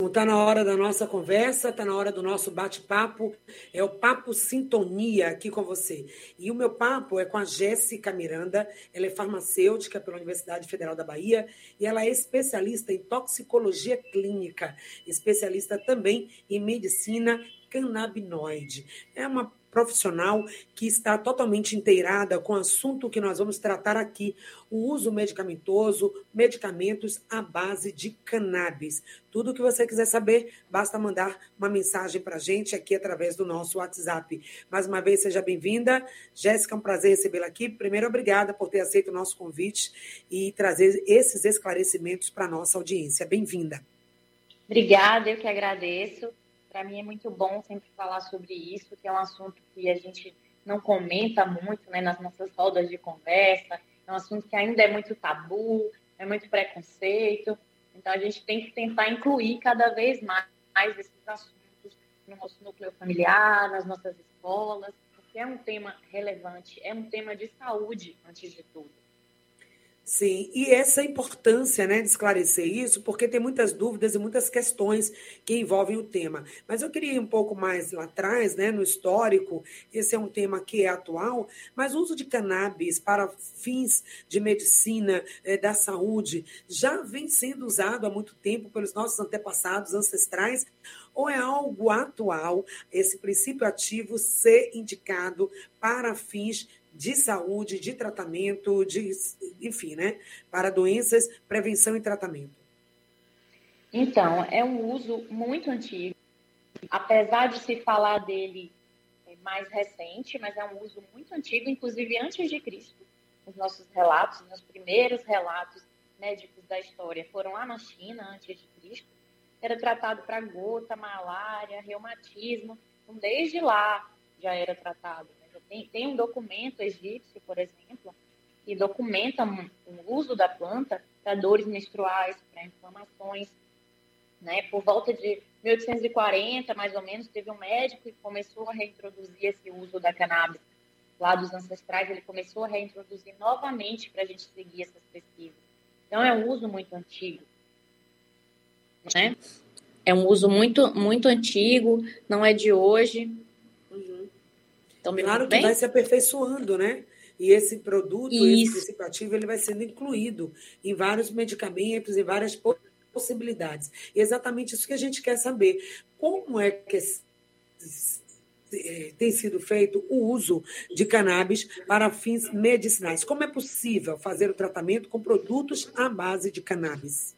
Então, está na hora da nossa conversa, está na hora do nosso bate-papo. É o Papo Sintonia aqui com você. E o meu papo é com a Jéssica Miranda. Ela é farmacêutica pela Universidade Federal da Bahia e ela é especialista em toxicologia clínica, especialista também em medicina canabinoide. É uma profissional que está totalmente inteirada com o assunto que nós vamos tratar aqui, o uso medicamentoso, medicamentos à base de cannabis. Tudo o que você quiser saber, basta mandar uma mensagem para a gente aqui através do nosso WhatsApp. Mais uma vez, seja bem-vinda. Jéssica, é um prazer recebê-la aqui. Primeiro, obrigada por ter aceito o nosso convite e trazer esses esclarecimentos para a nossa audiência. Bem-vinda. Obrigada, eu que agradeço. Para mim é muito bom sempre falar sobre isso, que é um assunto que a gente não comenta muito, né, nas nossas rodas de conversa. É um assunto que ainda é muito tabu, é muito preconceito. Então, a gente tem que tentar incluir cada vez mais esses assuntos no nosso núcleo familiar, nas nossas escolas, porque é um tema relevante, é um tema de saúde, antes de tudo. Sim, e essa importância, né, de esclarecer isso, porque tem muitas dúvidas e muitas questões que envolvem o tema. Mas eu queria ir um pouco mais lá atrás, né, no histórico. Esse é um tema que é atual, mas o uso de cannabis para fins de medicina, da saúde, já vem sendo usado há muito tempo pelos nossos antepassados, ancestrais, ou é algo atual, esse princípio ativo ser indicado para fins de saúde, de tratamento, enfim, né? Para doenças, prevenção e tratamento. Então, é um uso muito antigo, apesar de se falar dele mais recente, mas é um uso muito antigo, inclusive antes de Cristo. Os nossos relatos, os primeiros relatos médicos da história foram lá na China, antes de Cristo. Era tratado para gota, malária, reumatismo. Então, desde lá já era tratado. Tem um documento egípcio, por exemplo, que documenta o uso da planta para dores menstruais, para inflamações. Né? Por volta de 1840, mais ou menos, teve um médico que começou a reintroduzir esse uso da cannabis lá dos ancestrais. Ele começou a reintroduzir novamente para a gente seguir essas pesquisas. Então, é um uso muito antigo. Né? É um uso muito, muito antigo, não é de hoje. Então, claro que vai se aperfeiçoando, né? E esse produto, esse princípio ativo, ele vai sendo incluído em vários medicamentos, em várias possibilidades. E é exatamente isso que a gente quer saber. Como é que tem sido feito o uso de cannabis para fins medicinais? Como é possível fazer o tratamento com produtos à base de cannabis?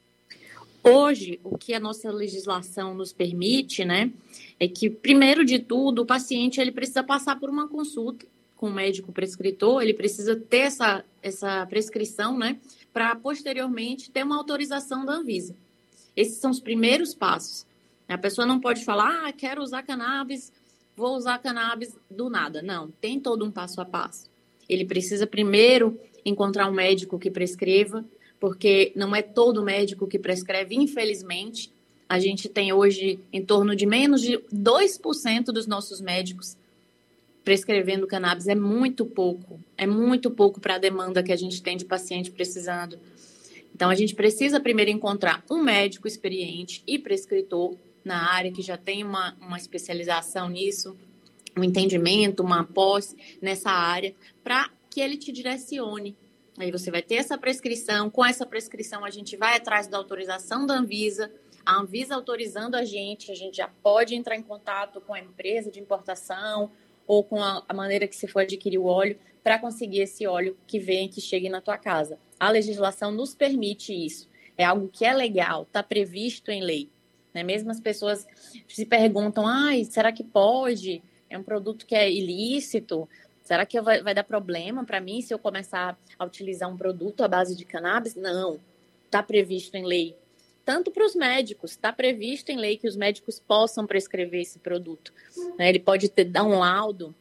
Hoje, o que a nossa legislação nos permite, né, é que, primeiro de tudo, o paciente ele precisa passar por uma consulta com o médico prescritor, ele precisa ter essa prescrição, né, para posteriormente ter uma autorização da Anvisa. Esses são os primeiros passos. A pessoa não pode falar, quero usar cannabis, vou usar cannabis do nada. Não, tem todo um passo a passo. Ele precisa primeiro encontrar um médico que prescreva, porque não é todo médico que prescreve, infelizmente. A gente tem hoje em torno de menos de 2% dos nossos médicos prescrevendo cannabis. É muito pouco para a demanda que a gente tem de paciente precisando. Então, a gente precisa primeiro encontrar um médico experiente e prescritor na área, que já tem uma especialização nisso, um entendimento, uma pós nessa área, para que ele te direcione. Aí você vai ter essa prescrição, com essa prescrição a gente vai atrás da autorização da Anvisa, a Anvisa autorizando a gente já pode entrar em contato com a empresa de importação ou com a maneira que se for adquirir o óleo para conseguir esse óleo que chegue na tua casa. A legislação nos permite isso, é algo que é legal, está previsto em lei. Né? Mesmo as pessoas se perguntam, será que pode? É um produto que é ilícito? Será que vai dar problema para mim se eu começar a utilizar um produto à base de cannabis? Não, está previsto em lei. Tanto para os médicos, está previsto em lei que os médicos possam prescrever esse produto. Ele pode dar um laudo.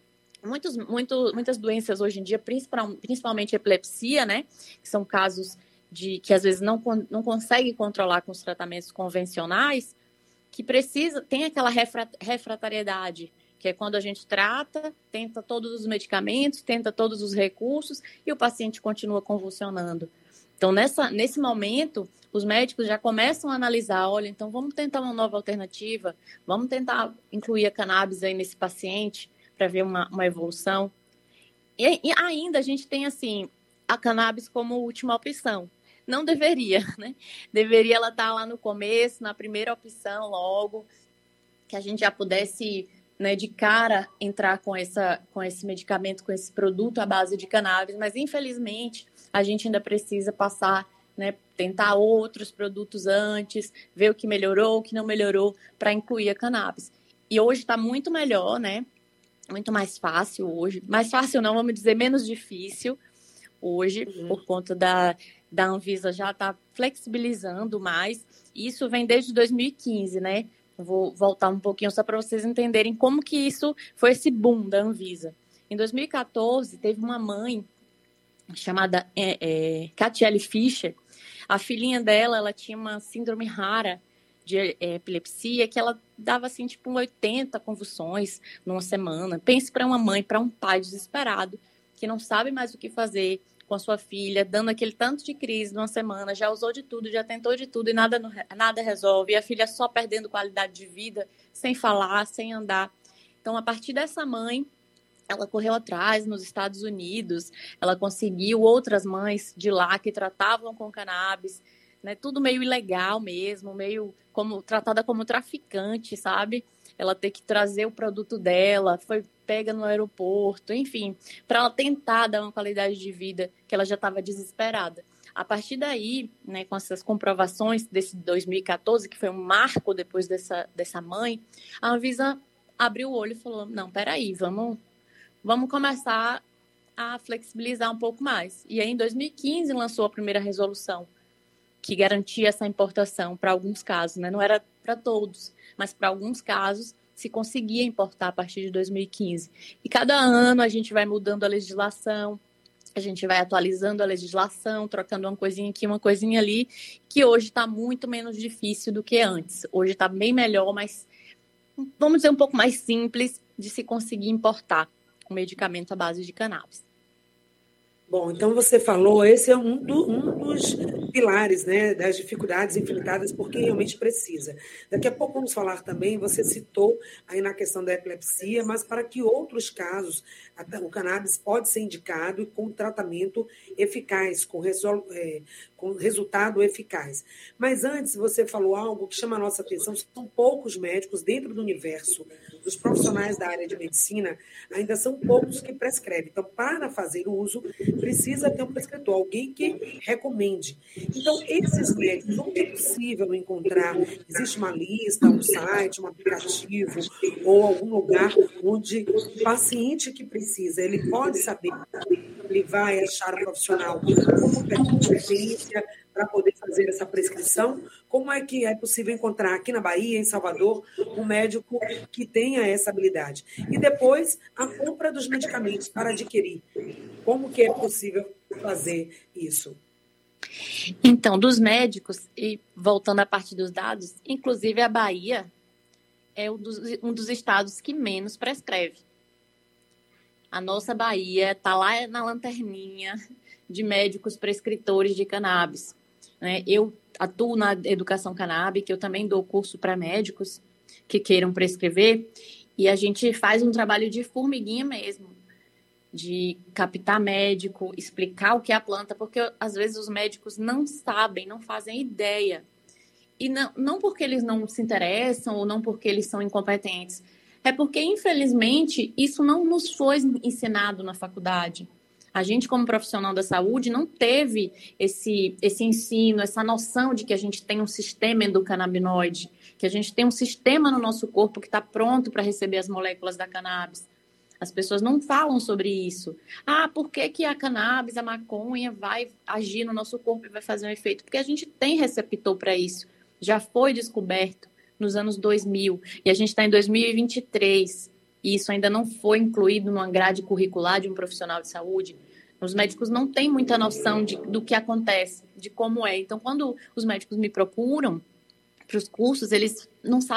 Muitas doenças hoje em dia, principalmente epilepsia, né? Que são casos que às vezes não consegue controlar com os tratamentos convencionais, que tem aquela refratariedade. que é quando a gente trata, tenta todos os medicamentos, tenta todos os recursos e o paciente continua convulsionando. Então, nesse momento, os médicos já começam a analisar, olha, então vamos tentar uma nova alternativa, vamos tentar incluir a cannabis aí nesse paciente para ver uma evolução. E ainda a gente tem, assim, a cannabis como última opção. Não deveria, né? Deveria ela estar lá no começo, na primeira opção logo, que a gente já pudesse, né, de cara entrar com esse medicamento, com esse produto à base de cannabis, mas infelizmente a gente ainda precisa passar, né, tentar outros produtos antes, ver o que melhorou, o que não melhorou, para incluir a cannabis. E hoje está muito melhor, né? Muito mais fácil hoje. Mais fácil não, vamos dizer, menos difícil hoje, por conta da Anvisa já está flexibilizando mais. Isso vem desde 2015, né? Eu vou voltar um pouquinho só para vocês entenderem como que isso foi esse boom da Anvisa. Em 2014, teve uma mãe chamada Catiele Fischer. A filhinha dela, ela tinha uma síndrome rara de epilepsia, que ela dava, assim, tipo 80 convulsões numa semana. Pense para uma mãe, para um pai desesperado, que não sabe mais o que fazer com a sua filha, dando aquele tanto de crise numa semana, já usou de tudo, já tentou de tudo e nada resolve. E a filha só perdendo qualidade de vida, sem falar, sem andar. Então, a partir dessa mãe, ela correu atrás nos Estados Unidos, ela conseguiu outras mães de lá que tratavam com cannabis, né? Tudo meio ilegal mesmo, meio tratada como traficante, sabe? Ela ter que trazer o produto dela, foi pega no aeroporto, enfim, para ela tentar dar uma qualidade de vida que ela já estava desesperada. A partir daí, né, com essas comprovações desse 2014, que foi um marco depois dessa mãe, a Anvisa abriu o olho e falou, não, peraí, vamos começar a flexibilizar um pouco mais. E aí, em 2015, lançou a primeira resolução que garantia essa importação para alguns casos, né? Não era para todos, mas para alguns casos se conseguia importar a partir de 2015. E cada ano a gente vai mudando a legislação, a gente vai atualizando a legislação, trocando uma coisinha aqui, uma coisinha ali, que hoje está muito menos difícil do que antes. Hoje está bem melhor, mas vamos dizer um pouco mais simples de se conseguir importar um medicamento à base de cannabis. Bom, então você falou, esse é um dos pilares, né, das dificuldades enfrentadas por quem realmente precisa. Daqui a pouco vamos falar também, você citou aí na questão da epilepsia, mas para que outros casos o cannabis pode ser indicado com tratamento eficaz, com resultado eficaz. Mas antes você falou algo que chama a nossa atenção, são poucos médicos dentro do universo dos profissionais da área de medicina, ainda são poucos que prescrevem. Então, para fazer o uso, precisa ter um prescritor, alguém que recomende. Então, esses médicos, onde é possível encontrar? Existe uma lista, um site, um aplicativo ou algum lugar onde o paciente que precisa, ele pode saber, ele vai achar um profissional com competência para poder fazer essa prescrição? Como é que é possível encontrar aqui na Bahia, em Salvador, um médico que tenha essa habilidade? E depois, a compra dos medicamentos para adquirir. Como que é possível fazer isso? Então, dos médicos, e voltando à parte dos dados, inclusive a Bahia é um dos estados que menos prescreve. A nossa Bahia está lá na lanterninha de médicos prescritores de cannabis. Né? Eu atuo na educação canábica, eu também dou curso para médicos que queiram prescrever, e a gente faz um trabalho de formiguinha mesmo, de captar médico, explicar o que é a planta, porque às vezes os médicos não sabem, não fazem ideia. E não porque eles não se interessam ou não porque eles são incompetentes, é porque, infelizmente, isso não nos foi ensinado na faculdade. A gente, como profissional da saúde, não teve esse ensino, essa noção de que a gente tem um sistema endocannabinoide, que a gente tem um sistema no nosso corpo que está pronto para receber as moléculas da cannabis. As pessoas não falam sobre isso. Ah, por que a cannabis, a maconha, vai agir no nosso corpo e vai fazer um efeito? Porque a gente tem receptor para isso. Já foi descoberto nos anos 2000 e a gente está em 2023 e isso ainda não foi incluído numa grade curricular de um profissional de saúde. Os médicos não têm muita noção do que acontece, de como é. Então, quando os médicos me procuram para os cursos, eles não sabem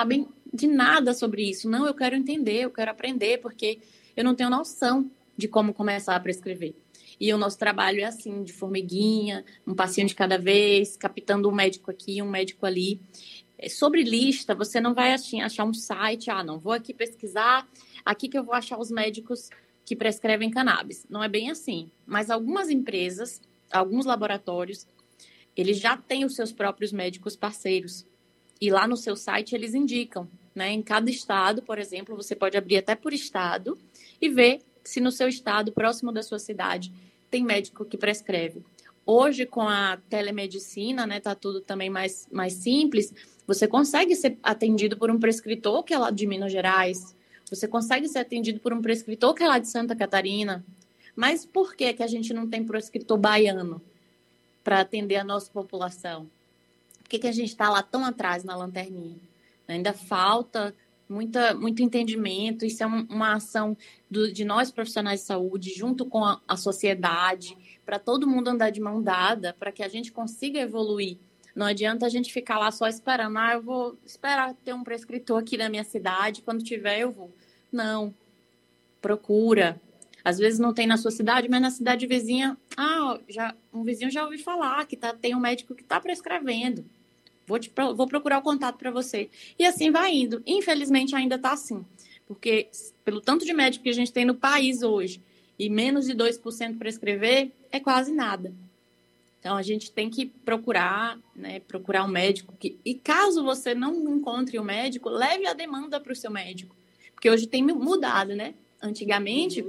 de nada sobre isso. Não, eu quero entender, eu quero aprender, porque eu não tenho noção de como começar a prescrever. E o nosso trabalho é assim, de formiguinha, um paciente de cada vez, captando um médico aqui, um médico ali. Sobre lista, você não vai achar um site, não, vou aqui pesquisar, aqui que eu vou achar os médicos que prescrevem cannabis. Não é bem assim. Mas algumas empresas, alguns laboratórios, eles já têm os seus próprios médicos parceiros. E lá no seu site eles indicam, né? Em cada estado, por exemplo, você pode abrir até por estado e ver se no seu estado, próximo da sua cidade, tem médico que prescreve. Hoje, com a telemedicina, né, tá tudo também mais simples, você consegue ser atendido por um prescritor que é lá de Minas Gerais, você consegue ser atendido por um prescritor que é lá de Santa Catarina. Mas por que a gente não tem prescritor baiano para atender a nossa população? Por que a gente está lá tão atrás na lanterninha? Ainda falta muito entendimento. Isso é uma ação de nós profissionais de saúde, junto com a sociedade, para todo mundo andar de mão dada, para que a gente consiga evoluir. Não adianta a gente ficar lá só esperando. Eu vou esperar ter um prescritor aqui na minha cidade, quando tiver eu vou. Não, procura. Às vezes não tem na sua cidade, mas na cidade vizinha, um vizinho já ouviu falar que tem um médico que está prescrevendo. Vou procurar o contato para você. E assim vai indo. Infelizmente ainda está assim, porque pelo tanto de médico que a gente tem no país hoje, e menos de 2% prescrever, é quase nada. Então, a gente tem que procurar, né, procurar um médico. E caso você não encontre um médico, leve a demanda para o seu médico. Porque hoje tem mudado, né? Antigamente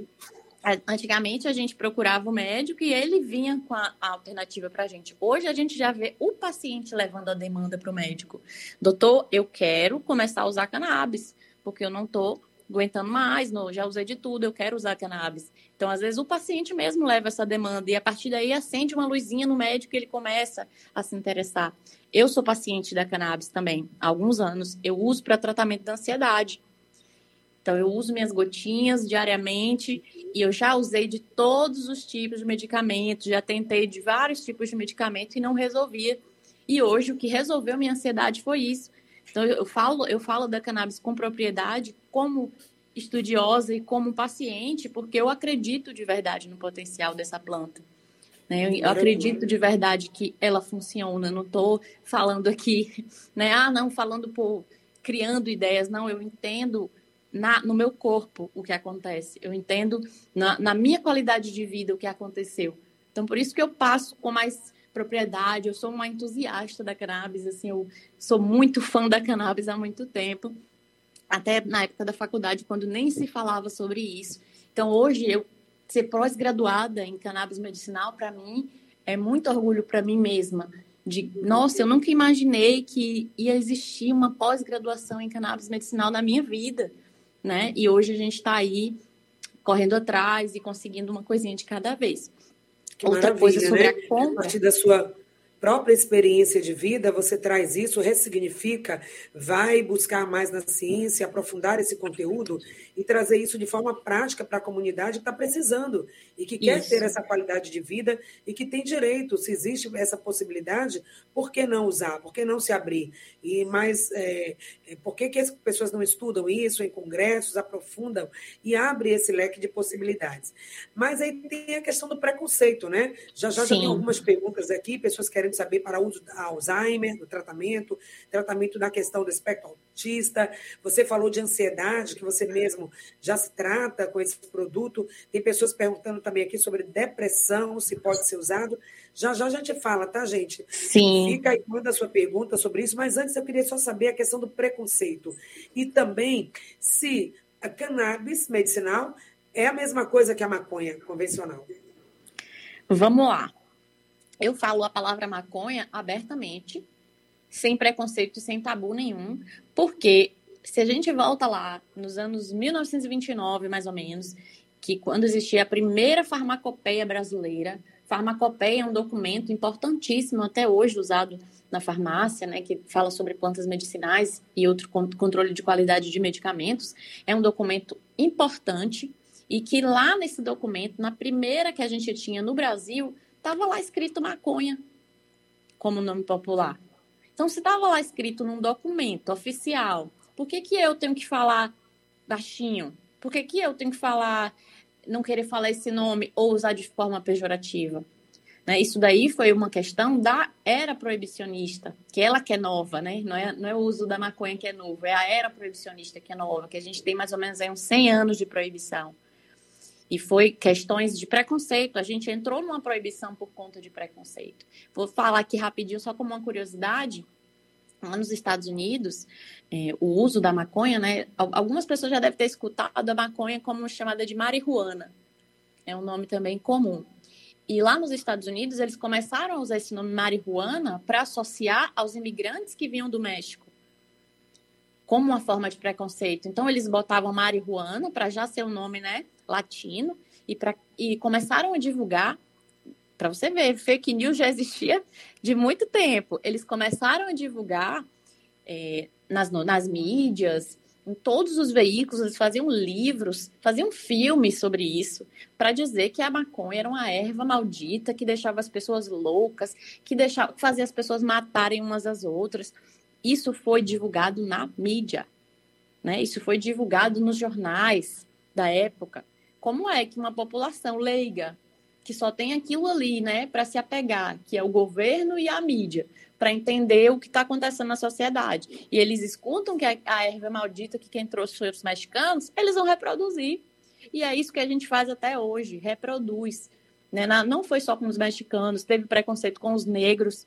a gente procurava o médico e ele vinha com a alternativa para a gente. Hoje a gente já vê o paciente levando a demanda para o médico. Doutor, eu quero começar a usar cannabis, porque eu não estou aguentando mais, já usei de tudo, eu quero usar cannabis. Então, às vezes, o paciente mesmo leva essa demanda e, a partir daí, acende uma luzinha no médico e ele começa a se interessar. Eu sou paciente da cannabis também, há alguns anos. Eu uso para tratamento da ansiedade. Então, eu uso minhas gotinhas diariamente e eu já usei de todos os tipos de medicamentos, já tentei de vários tipos de medicamento e não resolvia. E hoje, o que resolveu minha ansiedade foi isso. Então, eu falo da cannabis com propriedade, como estudiosa e como paciente, porque eu acredito de verdade no potencial dessa planta. Né? Eu acredito de verdade que ela funciona. Não estou falando aqui, né? Criando ideias. Não, eu entendo no meu corpo o que acontece. Eu entendo na minha qualidade de vida o que aconteceu. Então, por isso que eu passo com mais propriedade. Eu sou uma entusiasta da cannabis, assim, eu sou muito fã da cannabis há muito tempo, até na época da faculdade, quando nem se falava sobre isso. Então, hoje, eu ser pós-graduada em cannabis medicinal, para mim, é muito orgulho para mim mesma. Nossa, eu nunca imaginei que ia existir uma pós-graduação em cannabis medicinal na minha vida, né? E hoje a gente está aí correndo atrás e conseguindo uma coisinha de cada vez. Que outra coisa sobre, né? A compra. A partir da sua própria experiência de vida, você traz isso, ressignifica, vai buscar mais na ciência, aprofundar esse conteúdo e trazer isso de forma prática para a comunidade que está precisando e que quer ter essa qualidade de vida e que tem direito. Se existe essa possibilidade, por que não usar? Por que não se abrir? E mais, por que as pessoas não estudam isso em congressos, aprofundam e abrem esse leque de possibilidades? Mas aí tem a questão do preconceito, né? Já tem algumas perguntas aqui, pessoas querem saber para o uso da Alzheimer, do tratamento da questão do espectro autista. Você falou de ansiedade, que você mesmo já se trata com esse produto. Tem pessoas perguntando também aqui sobre depressão, se pode ser usado. Já a gente fala, tá, gente? Sim. Fica aí, manda a sua pergunta sobre isso, mas antes eu queria só saber a questão do preconceito. E também se a cannabis medicinal é a mesma coisa que a maconha convencional. Vamos lá. Eu falo a palavra maconha abertamente, sem preconceito e sem tabu nenhum, porque se a gente volta lá nos anos 1929, mais ou menos, que quando existia a primeira farmacopeia brasileira, farmacopeia é um documento importantíssimo até hoje usado na farmácia, né, que fala sobre plantas medicinais e outro controle de qualidade de medicamentos, é um documento importante e que lá nesse documento, na primeira que a gente tinha no Brasil, estava lá escrito maconha como nome popular. Então, se estava lá escrito num documento oficial Por que eu tenho que falar baixinho? Por que eu tenho que falar, não querer falar esse nome ou usar de forma pejorativa? Né? Isso daí foi uma questão da era proibicionista, que ela que é nova, né? Não é o uso da maconha que é novo, é a era proibicionista que é nova, que a gente tem mais ou menos aí uns 100 anos de proibição. E foi questões de preconceito. A gente entrou numa proibição por conta de preconceito. Vou falar aqui rapidinho, só como uma curiosidade. Lá nos Estados Unidos, o uso da maconha, né? Algumas pessoas já devem ter escutado a maconha como chamada de marihuana. É um nome também comum. E lá nos Estados Unidos, eles começaram a usar esse nome marihuana para associar aos imigrantes que vinham do México, como uma forma de preconceito. Então, eles botavam marihuana para já ser um nome, né, latino, e começaram a divulgar. Para você ver, fake news já existia de muito tempo. Eles começaram a divulgar nas mídias, em todos os veículos, eles faziam livros, faziam filmes sobre isso, para dizer que a maconha era uma erva maldita, que deixava as pessoas loucas, que fazia as pessoas matarem umas às outras. Isso foi divulgado na mídia, né? Isso foi divulgado nos jornais da época. Como é que uma população leiga, que só tem aquilo ali, né, para se apegar, que é o governo e a mídia, para entender o que está acontecendo na sociedade. E eles escutam que a erva maldita que quem trouxe foi os mexicanos, eles vão reproduzir. E é isso que a gente faz até hoje, reproduz. Né? Não foi só com os mexicanos, teve preconceito com os negros,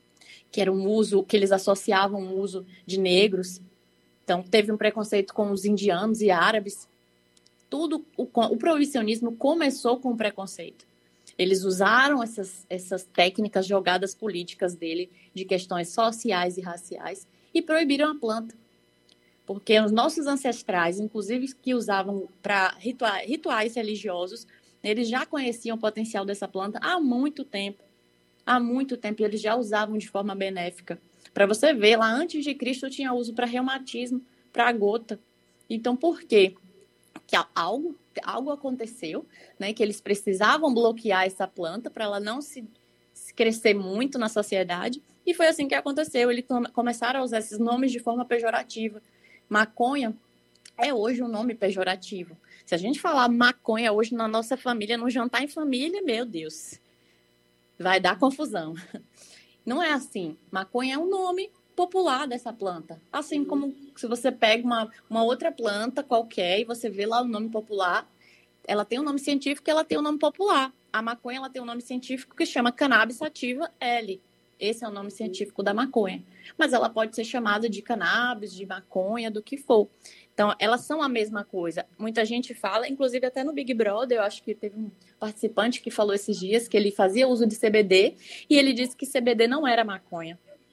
que era um uso, que eles associavam o uso de negros. Então, teve um preconceito com os indianos e árabes. Tudo, o proibicionismo começou com preconceito. Eles usaram essas técnicas jogadas políticas dele, de questões sociais e raciais, e proibiram a planta. Porque os nossos ancestrais, inclusive que usavam para rituais religiosos, eles já conheciam o potencial dessa planta há muito tempo. Há muito tempo eles já usavam de forma benéfica. Para você ver, lá antes de Cristo tinha uso para reumatismo, para gota. Então, por quê? Que algo aconteceu, né, que eles precisavam bloquear essa planta para ela não se crescer muito na sociedade, e foi assim que aconteceu. Eles começaram a usar esses nomes de forma pejorativa. Maconha é hoje um nome pejorativo. Se a gente falar maconha hoje na nossa família, no jantar em família, meu Deus, vai dar confusão. Não é assim. Maconha é um nome popular dessa planta. Assim como se você pega uma outra planta qualquer e você vê lá o nome popular, ela tem um nome científico e ela tem um nome popular. A maconha ela tem um nome científico que chama cannabis sativa L. Esse é o nome científico da maconha. Mas ela pode ser chamada de cannabis, de maconha, do que for. Então, elas são a mesma coisa. Muita gente fala, inclusive até no Big Brother, eu acho que teve um participante que falou esses dias que ele fazia uso de CBD e ele disse que CBD não era maconha.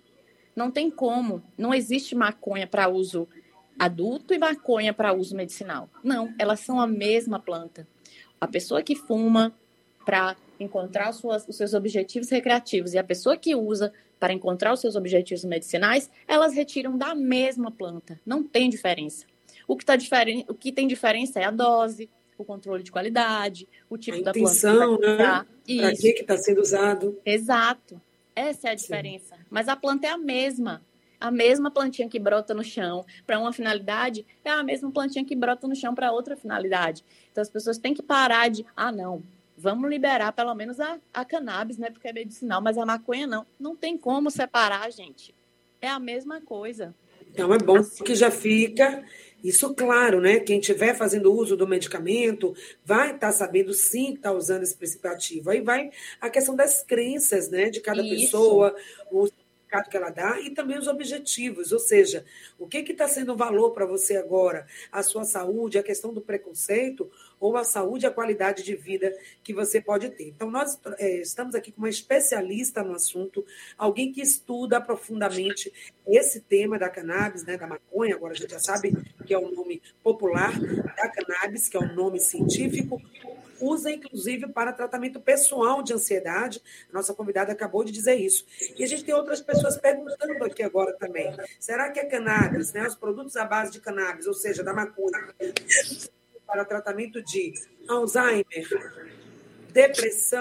Não tem como. Não existe maconha para uso adulto e maconha para uso medicinal. Não, elas são a mesma planta. A pessoa que fuma para encontrar os seus objetivos recreativos e a pessoa que usa para encontrar os seus objetivos medicinais, elas retiram da mesma planta. Não tem diferença. O que tem diferença é a dose, o controle de qualidade, o tipo da planta que vai usar. Né? Para que está sendo usado. Exato. Essa é a diferença. Sim. Mas a planta é a mesma. A mesma plantinha que brota no chão para uma finalidade é a mesma plantinha que brota no chão para outra finalidade. Então, as pessoas têm que parar de... não, vamos liberar pelo menos a cannabis, né? Porque é medicinal, mas a maconha não. Não tem como separar, gente. É a mesma coisa. Então, é bom que já fica isso claro, né? Quem estiver fazendo uso do medicamento vai estar sabendo sim que está usando esse princípio ativo. Aí vai a questão das crenças, né? De cada pessoa, o significado que ela dá e também os objetivos. Ou seja, o que está sendo um valor para você agora? A sua saúde, a questão do preconceito ou a saúde e a qualidade de vida que você pode ter. Então, nós estamos aqui com uma especialista no assunto, alguém que estuda profundamente esse tema da cannabis, né, da maconha, agora a gente já sabe que é o nome popular da cannabis, que é um nome científico, usa, inclusive, para tratamento pessoal de ansiedade. A nossa convidada acabou de dizer isso. E a gente tem outras pessoas perguntando aqui agora também. Será que a cannabis, né, os produtos à base de cannabis, ou seja, da maconha, para tratamento de Alzheimer, depressão,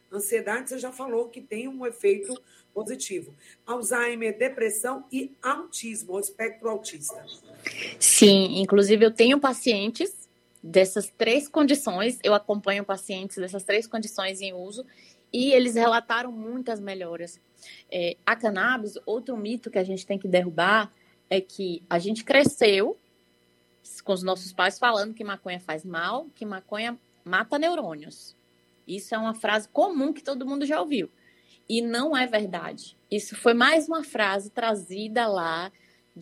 Ansiedade, você já falou que tem um efeito positivo. Alzheimer, depressão e autismo, o espectro autista. Sim, inclusive eu tenho pacientes dessas 3 condições, eu acompanho pacientes dessas 3 condições em uso e eles relataram muitas melhoras. A cannabis, outro mito que a gente tem que derrubar é que a gente cresceu com os nossos pais falando que maconha faz mal, que maconha mata neurônios. Isso é uma frase comum que todo mundo já ouviu. E não é verdade. Isso foi mais uma frase trazida lá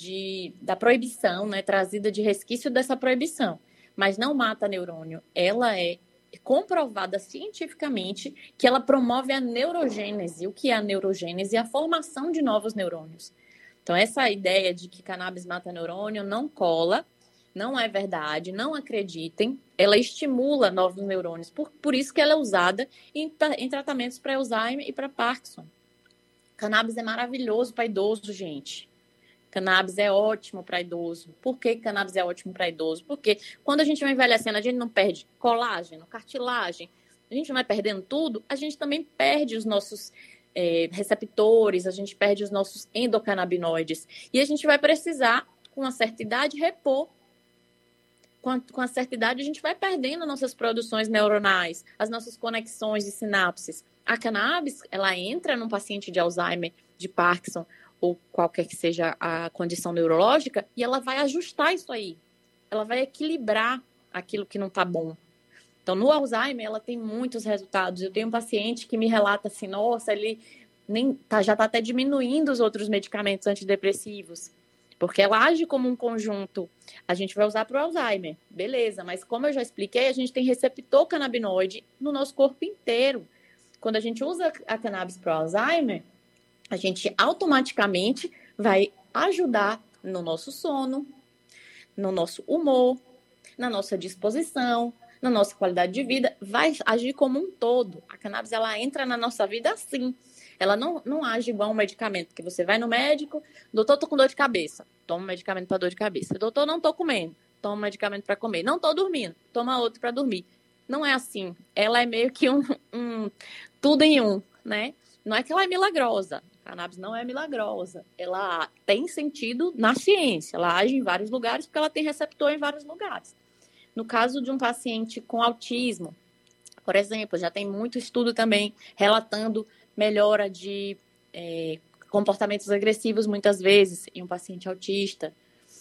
da proibição, né? Trazida de resquício dessa proibição. Mas não mata neurônio. Ela é comprovada cientificamente que ela promove a neurogênese. O que é a neurogênese? A formação de novos neurônios. Então, essa ideia de que cannabis mata neurônio não cola, não é verdade, não acreditem. Ela estimula novos neurônios. Por isso que ela é usada em tratamentos para Alzheimer e para Parkinson. Cannabis é maravilhoso para idoso, gente. Cannabis é ótimo para idoso. Por que cannabis é ótimo para idoso? Porque quando a gente vai envelhecendo, a gente não perde colágeno, cartilagem, a gente vai perdendo tudo, a gente também perde os nossos receptores, a gente perde os nossos endocannabinoides. E a gente vai precisar, com uma certa idade, repor. Com a certa idade, a gente vai perdendo nossas produções neuronais, as nossas conexões de sinapses. A cannabis, ela entra num paciente de Alzheimer, de Parkinson, ou qualquer que seja a condição neurológica, e ela vai ajustar isso aí. Ela vai equilibrar aquilo que não está bom. Então, no Alzheimer, ela tem muitos resultados. Eu tenho um paciente que me relata assim, nossa, ele já está até diminuindo os outros medicamentos antidepressivos, porque ela age como um conjunto. A gente vai usar para o Alzheimer, beleza, mas como eu já expliquei, a gente tem receptor canabinoide no nosso corpo inteiro. Quando a gente usa a cannabis para o Alzheimer, a gente automaticamente vai ajudar no nosso sono, no nosso humor, na nossa disposição, na nossa qualidade de vida, vai agir como um todo. A cannabis, ela entra na nossa vida assim. Ela não age igual um medicamento, que você vai no médico, doutor, tô com dor de cabeça, toma um medicamento para dor de cabeça. Doutor, não tô comendo, toma um medicamento para comer. Não tô dormindo, toma outro para dormir. Não é assim. Ela é meio que um tudo em um, né? Não é que ela é milagrosa. A cannabis não é milagrosa. Ela tem sentido na ciência. Ela age em vários lugares porque ela tem receptor em vários lugares. No caso de um paciente com autismo, por exemplo, já tem muito estudo também relatando melhora de comportamentos agressivos, muitas vezes, em um paciente autista,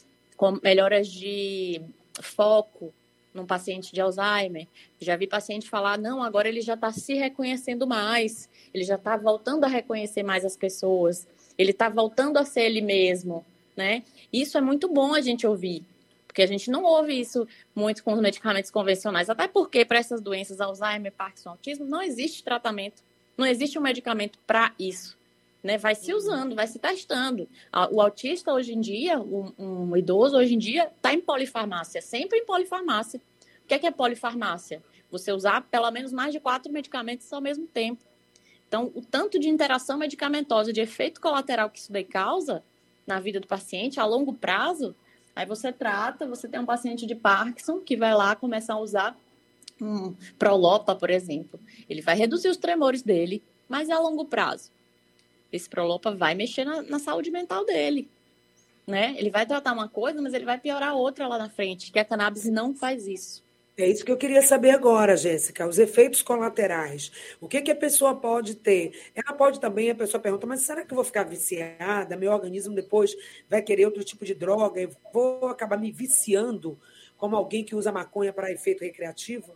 com melhoras de foco num paciente de Alzheimer. Já vi paciente falar, não, agora ele já está se reconhecendo mais, ele já está voltando a reconhecer mais as pessoas, ele está voltando a ser ele mesmo, né? Isso é muito bom a gente ouvir, porque a gente não ouve isso muito com os medicamentos convencionais, até porque para essas doenças, Alzheimer, Parkinson, autismo, não existe tratamento, não existe um medicamento para isso, né? Vai se usando, vai se testando. O autista hoje em dia, um idoso hoje em dia, está em polifarmácia, sempre em polifarmácia. O que é polifarmácia? Você usar pelo menos mais de 4 medicamentos ao mesmo tempo. Então, o tanto de interação medicamentosa, de efeito colateral que isso daí causa na vida do paciente a longo prazo, aí você tem um paciente de Parkinson que vai lá começar a usar um Prolopa, por exemplo. Ele vai reduzir os tremores dele, mas é a longo prazo. Esse Prolopa vai mexer na saúde mental dele, né? Ele vai tratar uma coisa, mas ele vai piorar outra lá na frente, que a cannabis não faz isso. É isso que eu queria saber agora, Jéssica, os efeitos colaterais. O que a pessoa pode ter? Ela pode também, a pessoa pergunta, mas será que eu vou ficar viciada? Meu organismo depois vai querer outro tipo de droga? Eu vou acabar me viciando como alguém que usa maconha para efeito recreativo?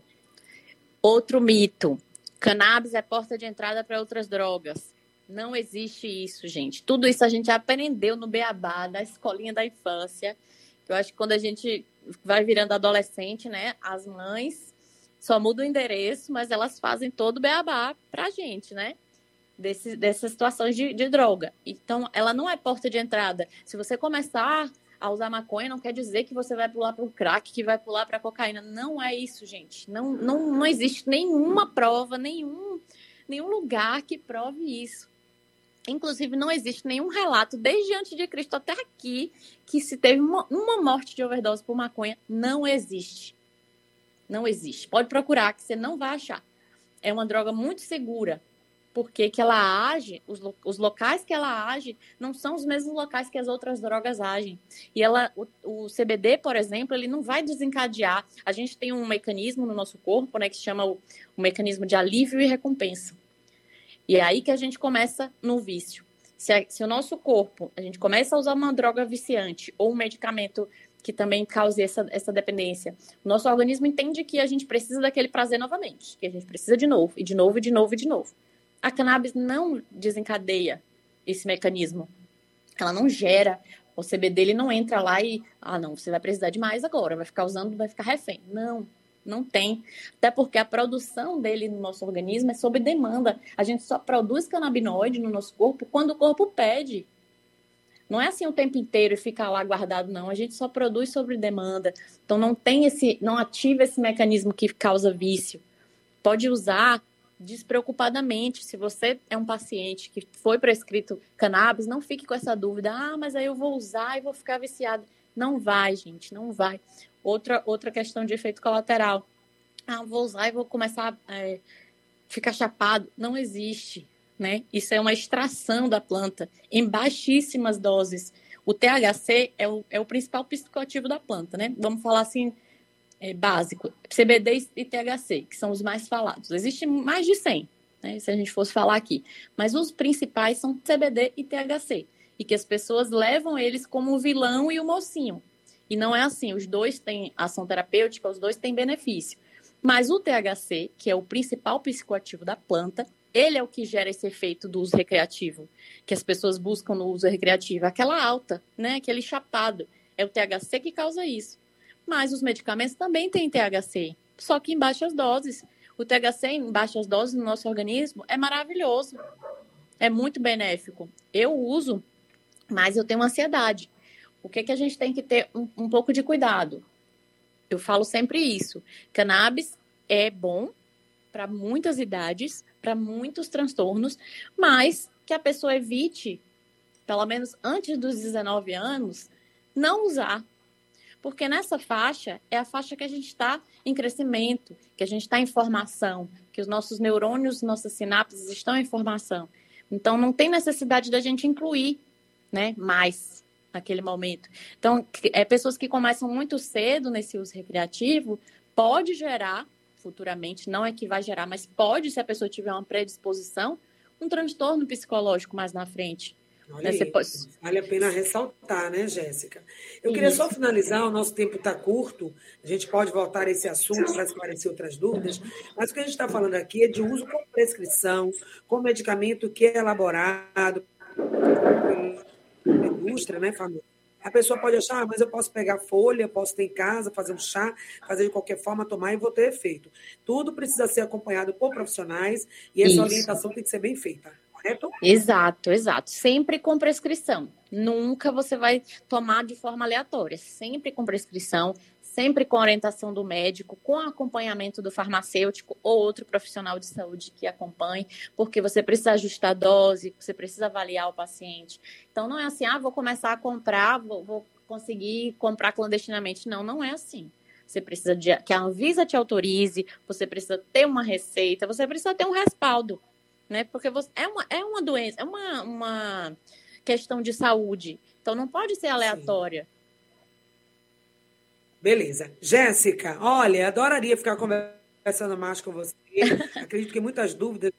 Outro mito. Cannabis é porta de entrada para outras drogas. Não existe isso, gente. Tudo isso a gente aprendeu no beabá, da escolinha da infância. Eu acho que quando a gente vai virando adolescente, né, as mães só mudam o endereço, mas elas fazem todo o beabá pra gente, né? Dessas situações de droga. Então, ela não é porta de entrada. Se você começar a usar maconha, não quer dizer que você vai pular para o crack, que vai pular para a cocaína. Não é isso, gente. Não existe nenhuma prova, nenhum lugar que prove isso. Inclusive, não existe nenhum relato, desde antes de Cristo até aqui, que se teve uma morte de overdose por maconha. Não existe. Não existe. Pode procurar, que você não vai achar. é uma droga muito segura, porque que ela age, os locais que ela age não são os mesmos locais que as outras drogas agem. E o CBD, por exemplo, ele não vai desencadear. A gente tem um mecanismo no nosso corpo, né, que se chama o mecanismo de alívio e recompensa. E é aí que a gente começa no vício. Se o nosso corpo, a gente começa a usar uma droga viciante ou um medicamento que também cause essa dependência, o nosso organismo entende que a gente precisa daquele prazer novamente, que a gente precisa de novo, e de novo, e de novo, e de novo. A cannabis não desencadeia esse mecanismo. Ela não gera, o CBD ele não entra lá e, não, você vai precisar de mais agora, vai ficar usando, vai ficar refém. Não tem. Até porque a produção dele no nosso organismo é sob demanda. A gente só produz canabinoide no nosso corpo quando o corpo pede. Não é assim o tempo inteiro e fica lá guardado, não. A gente só produz sob demanda. Então não ativa esse mecanismo que causa vício. Pode usar despreocupadamente. Se você é um paciente que foi prescrito cannabis, não fique com essa dúvida. Mas aí eu vou usar e vou ficar viciado. Não vai, gente, não vai. Outra questão de efeito colateral. Vou usar e vou começar a ficar chapado. Não existe, né? Isso é uma extração da planta em baixíssimas doses. O THC é o principal psicoativo da planta, né? Vamos falar assim, básico. CBD e THC, que são os mais falados. Existem mais de 100, né? Se a gente fosse falar aqui. Mas os principais são CBD e THC. E que as pessoas levam eles como o vilão e o mocinho. E não é assim, os dois têm ação terapêutica, os dois têm benefício. Mas o THC, que é o principal psicoativo da planta, ele é o que gera esse efeito do uso recreativo, que as pessoas buscam no uso recreativo. Aquela alta, né? Aquele chapado. É o THC que causa isso. Mas os medicamentos também têm THC, só que em baixas doses. O THC em baixas doses no nosso organismo é maravilhoso. É muito benéfico. Eu uso, mas eu tenho ansiedade. O que a gente tem que ter um pouco de cuidado? Eu falo sempre isso. Cannabis é bom para muitas idades, para muitos transtornos, mas que a pessoa evite, pelo menos antes dos 19 anos, não usar. Porque nessa faixa é a faixa que a gente está em crescimento, que a gente está em formação, que os nossos neurônios, nossas sinapses estão em formação. Então, não tem necessidade da gente incluir, né, mais naquele momento. Então, pessoas que começam muito cedo nesse uso recreativo, pode gerar, futuramente, não é que vai gerar, mas pode, se a pessoa tiver uma predisposição, um transtorno psicológico mais na frente. Olha aí, vale a pena ressaltar, né, Jéssica? Eu queria só finalizar, o nosso tempo está curto, a gente pode voltar a esse assunto para esclarecer outras dúvidas, mas o que a gente está falando aqui é de uso com prescrição, com medicamento que é elaborado pela indústria, né, família? A pessoa pode achar, mas eu posso pegar folha, posso ter em casa, fazer um chá, fazer de qualquer forma, tomar e vou ter efeito. Tudo precisa ser acompanhado por profissionais e essa orientação tem que ser bem feita. Correto? Exato. Sempre com prescrição. Nunca você vai tomar de forma aleatória. Sempre com prescrição, sempre com orientação do médico, com acompanhamento do farmacêutico ou outro profissional de saúde que acompanhe, porque você precisa ajustar a dose, você precisa avaliar o paciente. Então, não é assim, vou começar a comprar, vou conseguir comprar clandestinamente. Não é assim. Você precisa que a Anvisa te autorize, você precisa ter uma receita, você precisa ter um respaldo. Né? Porque é uma doença, é uma questão de saúde. Então, não pode ser aleatória. Sim. Beleza. Jéssica, olha, adoraria ficar conversando mais com você. Acredito que muitas dúvidas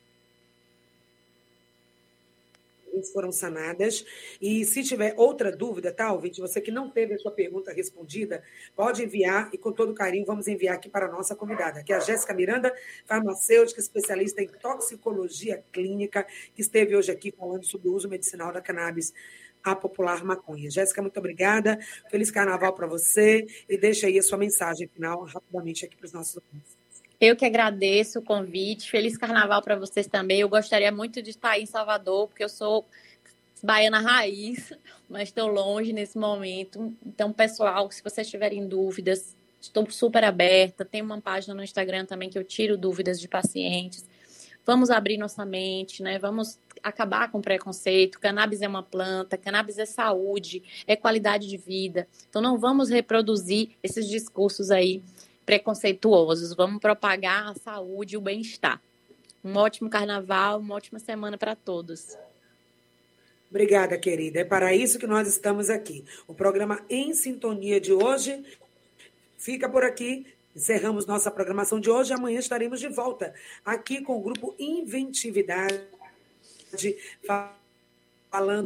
foram sanadas. E se tiver outra dúvida, tá, ouvinte? Você que não teve a sua pergunta respondida, pode enviar e com todo carinho vamos enviar aqui para a nossa convidada, que é a Jéssica Miranda, farmacêutica, especialista em toxicologia clínica, que esteve hoje aqui falando sobre o uso medicinal da cannabis, a popular maconha. Jéssica, muito obrigada. Feliz carnaval para você e deixa aí a sua mensagem final rapidamente aqui para os nossos ouvintes. Eu que agradeço o convite. Feliz carnaval para vocês também. Eu gostaria muito de estar em Salvador, porque eu sou baiana raiz, mas estou longe nesse momento. Então, pessoal, se vocês tiverem dúvidas, estou super aberta. Tem uma página no Instagram também que eu tiro dúvidas de pacientes. Vamos abrir nossa mente, né? Vamos acabar com preconceito. Cannabis é uma planta, cannabis é saúde, é qualidade de vida. Então, não vamos reproduzir esses discursos aí preconceituosos, vamos propagar a saúde e o bem-estar. Um ótimo carnaval, uma ótima semana para todos. Obrigada, querida. É para isso que nós estamos aqui. O programa Em Sintonia de hoje fica por aqui. Encerramos nossa programação de hoje. Amanhã estaremos de volta aqui com o grupo Inventividade, falando